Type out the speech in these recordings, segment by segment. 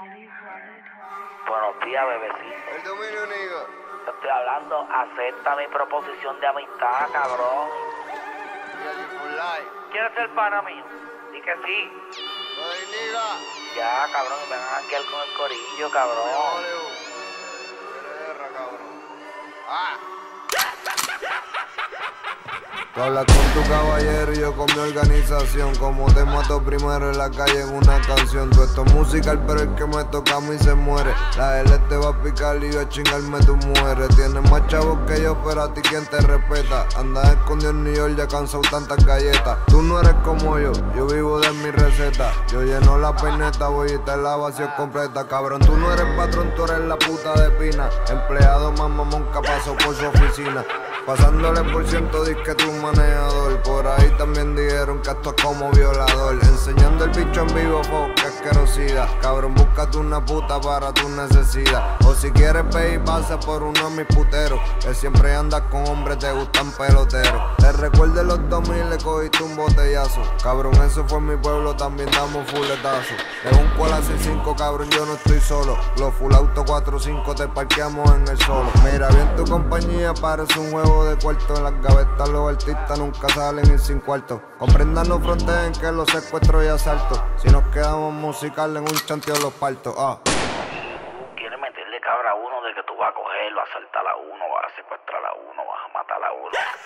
Buenos días, bebecito. El dominio, nigga. Te estoy hablando, acepta mi proposición de amistad, cabrón. Ready for life. ¿Quieres ser pana mío? Di que sí. Ay, nigga. Ya, cabrón, me van a janguear con el corillo, cabrón. Hollywood. Guerra, cabrón. Ah. Tú hablas con tu caballero y yo con mi organización. Como te mato primero en la calle en una canción. Tú esto es musical, pero el que me toca a mí se muere. La L te va a picar y yo a chingarme tus mujeres. Tienes más chavos que yo, pero a ti quien te respeta. Andas escondido en New York, ya cansado tantas galletas. Tú no eres como yo vivo de mi receta. Yo lleno la peineta, voy y te la vacío completa. Cabrón, tú no eres patrón, tú eres la puta de Pina. Empleado más mamón que pasó por su oficina. Pasándole por ciento, disque tu manejador. Por ahí también dijeron que esto es como violador. Enseñando el bicho en vivo, que asquerosidad. Cabrón, búscate una puta para tu necesidad. O si quieres ve y pasa por uno de mis puteros. Que siempre andas con hombres, te gustan peloteros. Te recuerdo los 2000, le cogiste un botellazo. Cabrón, eso fue en mi pueblo, también damos fuletazo. De un cual a 5, cabrón, yo no estoy solo. Los full auto 4-5 te parqueamos en el solo. Mira bien tu compañía, parece un juego de cuarto. En las gavetas los artistas nunca salen y sin cuarto. Comprendan, no fronteen que los secuestros y asaltos. Si nos quedamos musical en un chanteo los partos. Quieres meterle cabra a uno de que tú vas a cogerlo, a asaltar a uno, vas a secuestrar a uno, vas a matar a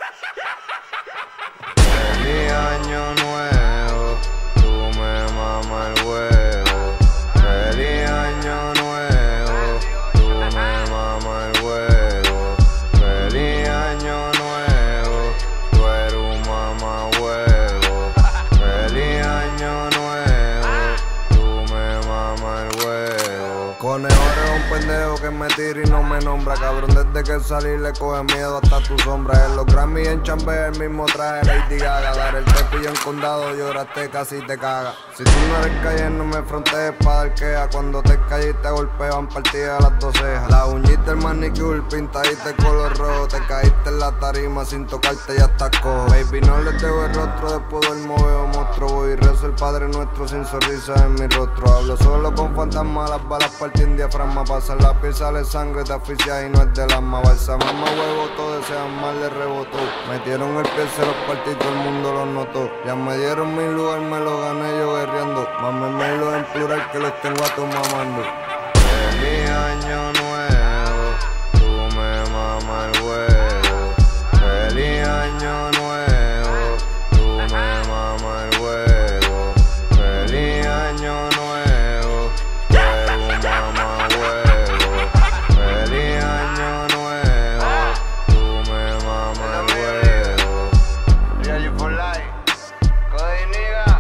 uno. Feliz año nuevo, tú me mamas el huevo. Feliz año nuevo, tú me mamas el huevo. Feliz año nuevo, tú eres un mamá huevo. Feliz año nuevo, tú me mamas el huevo. Conejo eres un pendejo que me tira y no me nombra. Cabrón, desde que salí le coge miedo hasta tu sombra. En los Grammy en Chambé el mismo traje Lady Gaga. Dar el tepillo en condado, lloraste casi te caga. Si tú no eres calle no me frontees pa' dar queja. Cuando te calles te golpean partidas las dos cejas. La uñita, el manicure, pintadita de color rojo. Te caíste en la tarima sin tocarte ya estás cojo. Baby, no les debo el rostro, después duermo veo monstruo. Voy y rezo el Padre Nuestro sin sonrisa en mi rostro. Hablo solo con fantasmas, las balas partiendo diafragma. Pasan la piel, sale sangre, te asfixia y no es del alma. Balsa, mamá, huevo, todo desean mal, le rebotó. Metieron el pie, se los partí, todo el mundo los notó. Ya me dieron mi lugar, me lo gané yo guerreando. Mámenmelo en plural que los tengo a todos mamando. Feliz año nuevo, tú me mamas el huevo. Feliz año nuevo, tú me mamas el huevo. Feliz año nuevo, tú eres un mamá huevo. Feliz año nuevo, tú me mamas el huevo. Ready for life, Cody nigga.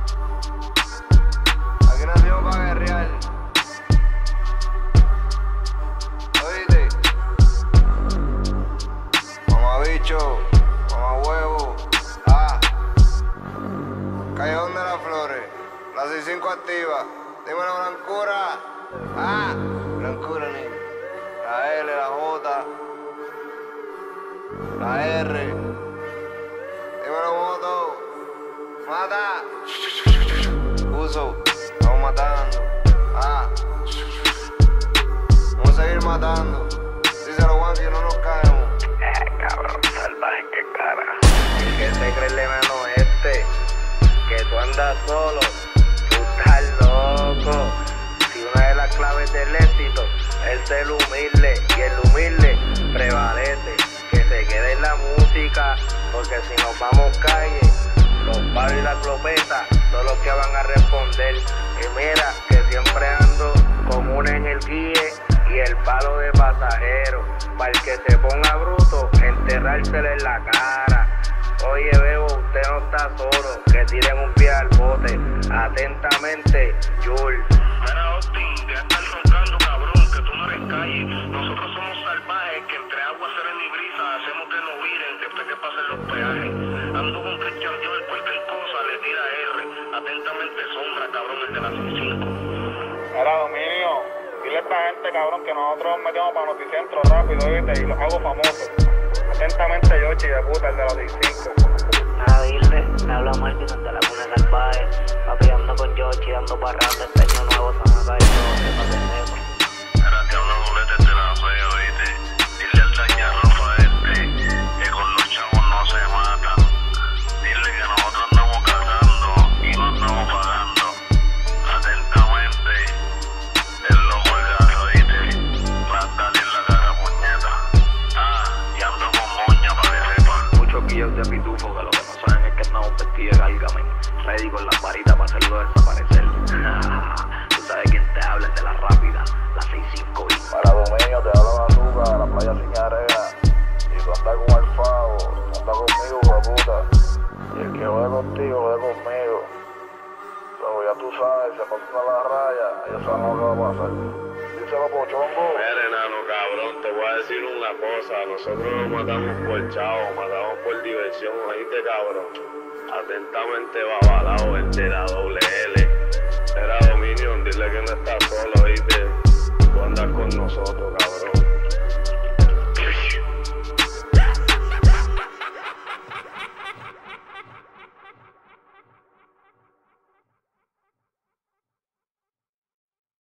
Aquí nacimos pa' guerrear. Oíste, mamá bicho, mamá huevo. Callejón de las Flores, la 65 activa. Dímelo, blancura. Blancura, ni. La L, la J, la R. Dímelo, moto. Mata. Uso, estamos matando. Vamos a seguir matando. Díselo, Juan, que no nos caemos. Cabrón, salvaje, qué cara. El que se cree el enano que tú andas solo, tú estás loco. Si una de las claves del éxito es ser humilde y el humilde prevalece, que se quede en la música, porque si nos vamos calle, los palos y las clopetas son los que van a responder. Y mira que siempre ando con una en el guille y el palo de pasajero, para el que se ponga bruto, enterrársele en la cara. Oye, Bebo, usted no está solo, que tiren un pie al bote. Atentamente, Jules. Mira, Austin, deja de estar roncando, cabrón, que tú no eres calle. Nosotros somos salvajes, que entre agua, serena y brisa hacemos que no viren después que pasen los peajes. Ando con Christian Dior, cualquier cosa le tira R. Atentamente, Sombra, cabrón, el de la 65. Era Dominio, dile a esta gente, cabrón, que nosotros nos metemos para Noticentro rápido, ¿viste? Y los hago famosos. Atentamente, Yoshi, de puta, el de la 65. A dile, me habla Martín de la Cuna Salvaje. Papi, ando con Yoshi, dando parranda, este año nuevo, se van a caer todos. contra la raya, ellos saben lo que va a pasar. Díselo, Pochongo. Mira, enano, cabrón, te voy a decir una cosa. Nosotros no matamos por chavo, matamos por diversión, oíste, cabrón. Atentamente Babalao, el de la doble L. Era Dominion, dile que no estás solo, oíste. Tú andas con nosotros, cabrón.